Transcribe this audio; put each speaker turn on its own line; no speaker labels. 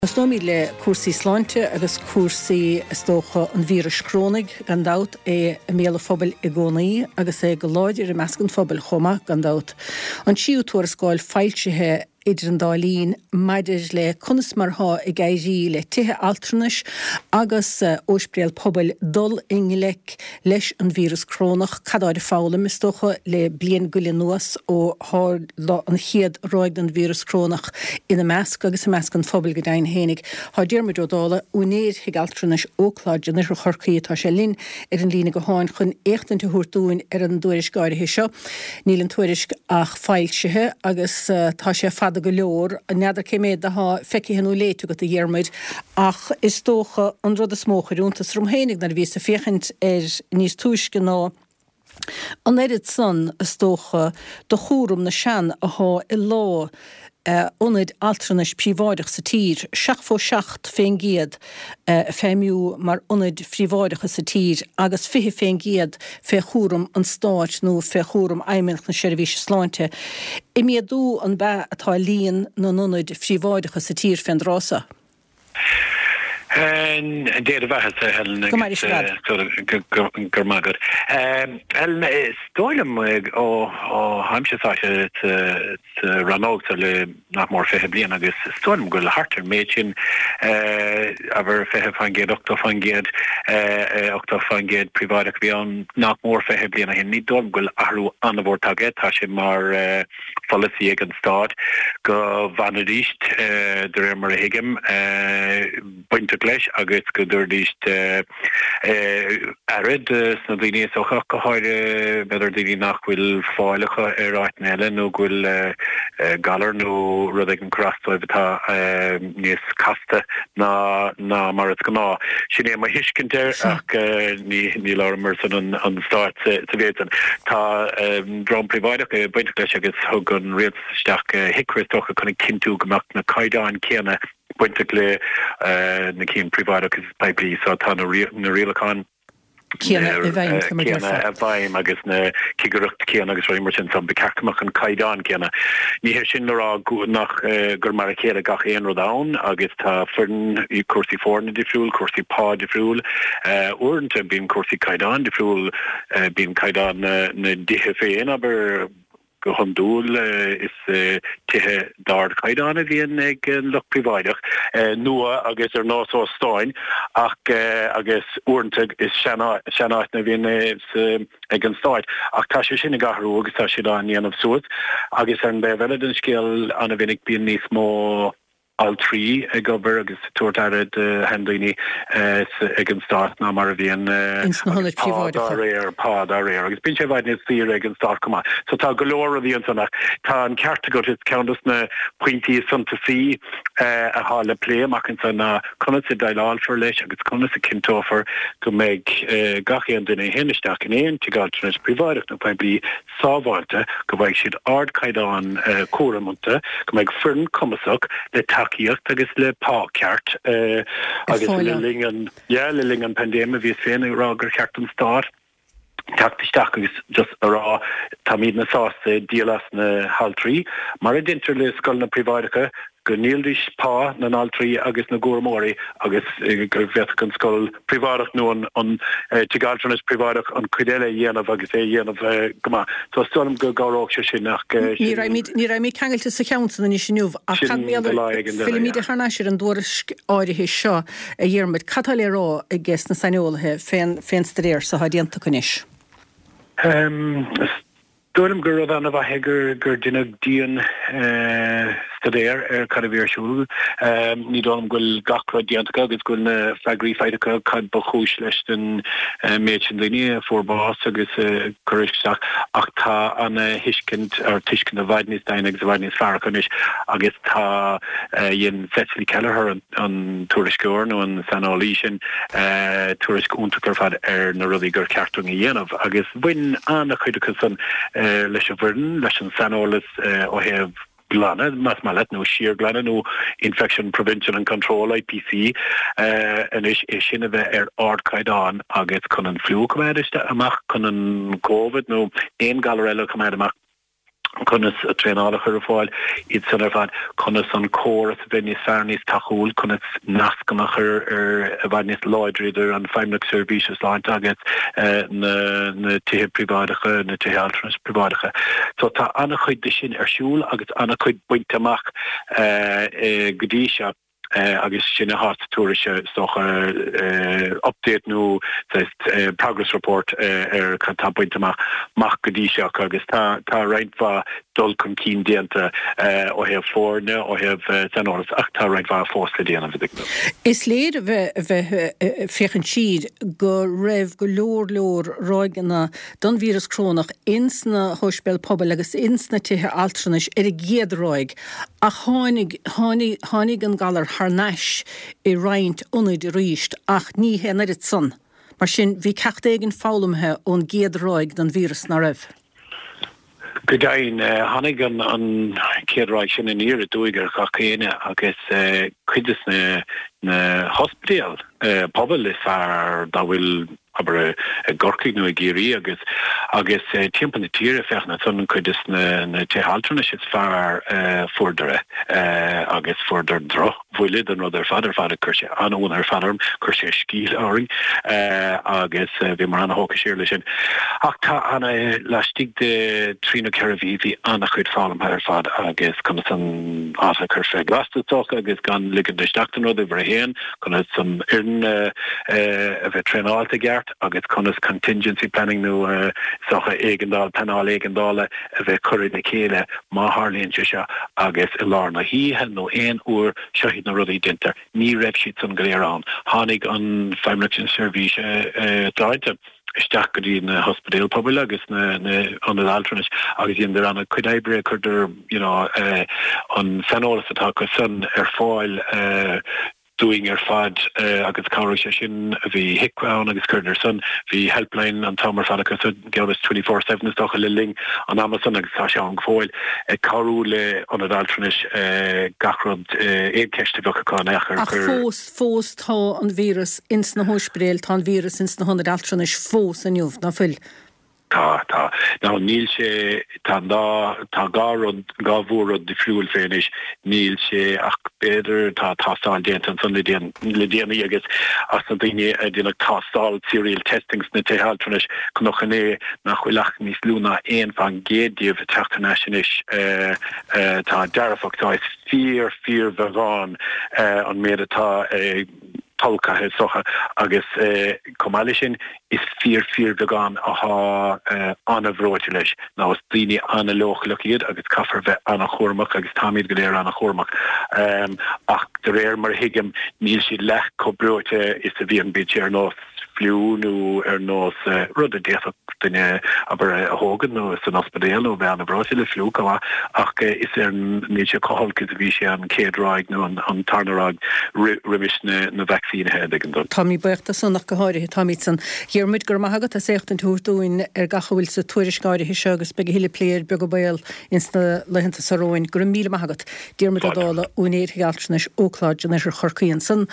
Snóí le cuasaí sláinte agus cuasaí tócha an vírus crónig gan dat méle fphobal I gcónaí agus go láidir I meascan fphobal chuma gan dat. An siútúir sáil fáiltethe idir an dálín maidir le conas martha I gairí le tithe altranis agus ósprial pobal dul ingilec leis an vírus crónach cadáir fálam is tócha le blian guile nuas ó an chiad roiid an vírus crónach ina measc agus meascan fphobal go dain hénig. Tá dearmid ódála únéad hiag altranis ócláid na chorcaí tá sé linn an lína go háin chun échtanta thuairtúin an dúiris gáirithe seo. Níl an tuairis ach fáiltethe agus tá sé fada go leor a neidir céméad a feici henú léitú go a dhéarmid ach is tócha an rud a smóchaúntas rom hénig na bhí a féchant níos túisce ná an éirid san is tócha do chúrum na sean a I lá onid altranis príváideach sa tír, seach fó seacht féin giad féimiú mar onid príváideach sa tír, agus fihe féin giad fé chúrum an stáit nó fé chúrum aimimeach na seirbhís sláinte. I miadú an bheith atá líon nó onid príváideach sa tír féin drása.
Déad bheithe Helen gur magad. Helen stoilm ó haimseáise ranógtar le nach mór fethe blian agus stoilm go le hartar méid sin a bhar fethe fangéad 8 fangéad 8 fangéad príváideach bhí an nach mór fethe blian a hin ní dóm go ahrú anna bhór tagad tá sé mar policy ag an stád go bhainaríist de mar a hiigem buinte leis agus go dúirdíist arid sna daoine socha go háire beidir daoine nach bhfuil fáilecha ráit eile nó bhfuil galar nó rud ag an crostáid atá níos casta ná mar go ná. Sin é mai hiiscinnte ach ní lá mar san an start sa bhéan. Tá drám príváideach buinte leis agus thug an rialsteach hicristócha chuna cinú gomach na caidáin céanna buinte le na cín príváideach is baibli so tá na rialacán
Céanna a
bhaim agus na cigarucht céanna agus roiimar sin san becacamach an caidáin céanna. Ní hir sin lerá nach gur mar a chéad gach éon rodán agus tá fern I cuasaí fórna difriúil, cuasaí pá difriúil, uanta bíon cuasaí caidáin difriúil bíon caidáin na dithe féin aber go handúil is tithe dard caidána bhíon ag luch príváideach nua agus násá stáin ach agus uanta is seanáit na bhíon ag an stáid ach tá sé sinna gahrú agus tá sé dá níanamh suas agus an bheile den scéal anna bhínig bíon níos mó all trí ag gobar agus tuairtead hendaoine ag an start ná mar a bhíon pád a réir agus bíonn sé bhaid níos tír ag an start cumá. So tá go leor a bhíon sanach tá an ceartta go is ceantas na pointí santa sí a hála plé amach an sanna conna sa dailáilfar leis agus conna sa cintófar go méid gachéan duine héineisteach in éon tigaltanas príváideach na paibli sábháilte go bhaid siad ard caidáin cuaramanta go méid fern cumasach le takeíocht agus le páceart agus le lingan pandéma bhí féin rá gur ceart an stát tactisteach agus just ará tá míad na sásta díalas na haltrí mar a dinter le scoil na príváideacha go níldís pá na naltrí agus na gúrmóí agus gur bheith an scoil príváideach nó an tigaltranas príváideach an cuidéile dhéanamh agus dhéanamh gomá. Tá stoilm go gáróg sé sin nach
Ní raibh mí cheangailta sa cheantain na sinniuh a filmíide thnáisiir an dúris áirithe seo a dhéarmid catá le rá i gceist na saolathe féin staréir sa hadianta chunis.
Dúirm gur rud anna bhaithe gur duine díon stadéir cad a bhírsúil. Ní dám ghfuil gachra diantacha agus ghfuil na freigraí feideacha cad ba chúis leis den méid sin daoine fórbás agus chuiristeach ach tá anna hiiscint ar tuiscin na bhaidníos dain agus bhaidníos fearchanis agus tá dhéon Cecily Kelleher an tuairisciúir nó an sanálí sin tuairisc úntaachar fad ar na rudaí gur ceartún a dhéanamh agus bhain anna chuideachas san leis a bhirden leis an sanálas ó heh glana, mas malet no sheer glana no Infection Prevention and Control IPC en is sin bheith ard caidan agus chun an flu cumiste amach chun an COVID no ein galarella cumide amach Kunnas a trénala chuáil iad san ar fad kunnas an córas bheith fearníos taúil kunnas nascanach a bhainníos leidriidir an feimnach services láint agat na tithe pribáidecha na tithe alternas pribáidecha. So tá anna chuid de sin siúl agus anna chuid buinte amach godíise agus sinna hartúise socha update nó progress report tá buinte amach godíiseach agus tá reinfa dul chun cín déanta ó heh fórne ó heh sanoras ach tá reinfa fósla déana vidig.
Is léir bheith fichan siad go raibh go leor roiganna don vírus crónach insna hospel pobl agus insna tithe altranis a géadróig a hánig an galar harneis I roint unid ríist ach ní hennar it son. Mar sin bhí cecht éigen fálamthe ón géadróig don vírus na raibh.
Godain hannig an céadráig sin in íre dúigar chachéine agus cuidas na hospital pobl is fear da bhfuil aber gorcaigh nó a géirí agus timp na tíre fechna son cuidas na tehaltrana is fear fordere agus forder dro bhfuilid an rud ar fadar chuirse anún ar fadarm chuirse scíl áring agus bhí mar anna hóca séir lei sin. Ach tá anna leistigh de trína ceirhí anna chuid fálam ar fad agus chuna san ása chur fé glastatócha agus gan ligad na steachtain rud bhar héan chuna san iarn a bheith trénáilta gceart agus chuna contingency planning nó socha éigendál penál éigendála a bheith chuid na chéile má hálíonn se agus I lárna híthe nó éon uair seohíd na rudaí dinter ní raibh siad san go léarán. Tháinig an feimleachtain seirbhíse dáinte isteach go dtí na hospital pobl agus an altranis agus dhéanamh anna cuidebre chuidir an sanolas atá go san ar fáil doing ar fad agus cáir sin bhí hicrán agus chuidir san bhí helpline an tamar fad agus geras 24/7 is docha liling an Amazon agus tá se an gfáil cáú le an altranis gachrod éceiste bhecha nechar
fós tá an vírus ins na hospréil tá an vírus ins na altranis fós an júh na fuil.
Tá. Now níl sé tá gáhórod de friúil fénis níl sé ach beidir tá tásáil déanta san le déana agus as an daine déanach tásáil serial testings na tehaltranis chunochan nach chuileach níos lúna éon fan géadíomh teachtanéis tá dearfachtá is fear bheagán an méad atá tolcathe socha agus comáile sin is fear beagán aha anna bhróide leis. Ná is daoine anna lochlach iad agus caafar bheith anna chóramach agus táiad go léir anna chóramach. Ach de réir mar hiigim níl siad lech có bróide is a bhí an bid ar nós fliúnú ar nós rud a déach duine aber a hógan nó is an ospedéal ó bheith anna bróide le fliú goha ach is níl sé coholca a bhí sé an céadráig nó an tarnaráig rimis na vaccínehe an dul.
Tá mí buachta sannach go háirithe Táid san Dhearmid gur maithagad a sécht an túirtúin ar gachahfuil sa tuairiscáirithe se agus be hiile pléir be go bail insta lehananta saróin gur 1000 maithagad Dhearmid a dála únéir altranis ócláid an ar chorcaíonn san